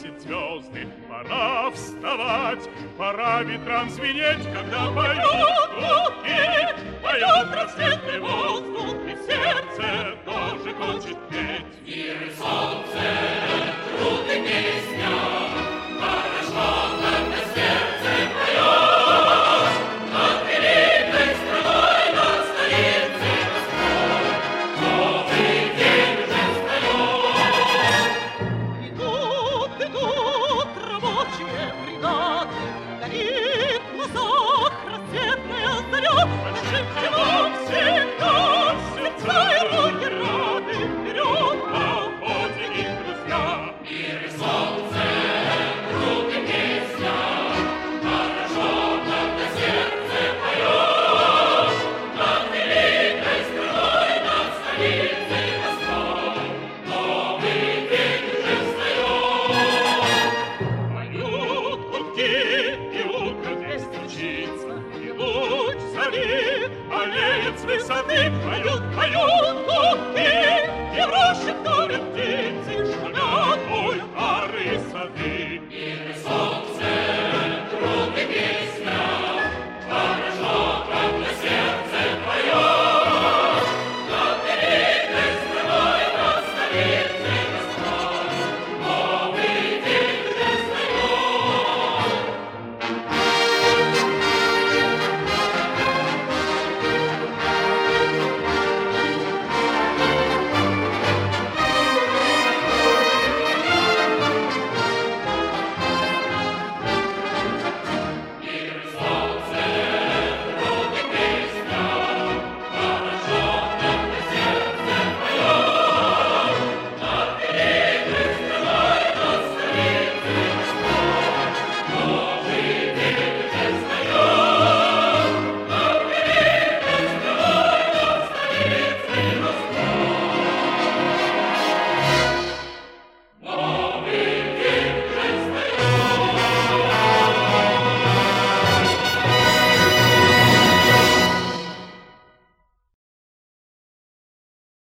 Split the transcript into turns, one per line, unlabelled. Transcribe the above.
просит звезды. Пора вставать, пора ветрам звенеть, когда поют утки, поет рассветный воздух, и сердце тоже хочет петь.
Мир и солнце, труд и песня, хорошо, когда сердце поет, над великой страной, над столицей Москвой, новый день уже встает.
Идут рабочие бригады, горит в глазах рассветная заря, большим делом всегда сердца его не рады, вперед
на охоте их друзья.
Мир и солнце, труд и песня, хорошо, когда сердце поет, над великой страной, над столицей Москвой, новый день уже встает.
Поют утки, и утка здесь стучится, и луч зари аллеет с высоты. Поют утки, и в роще вторят птицы.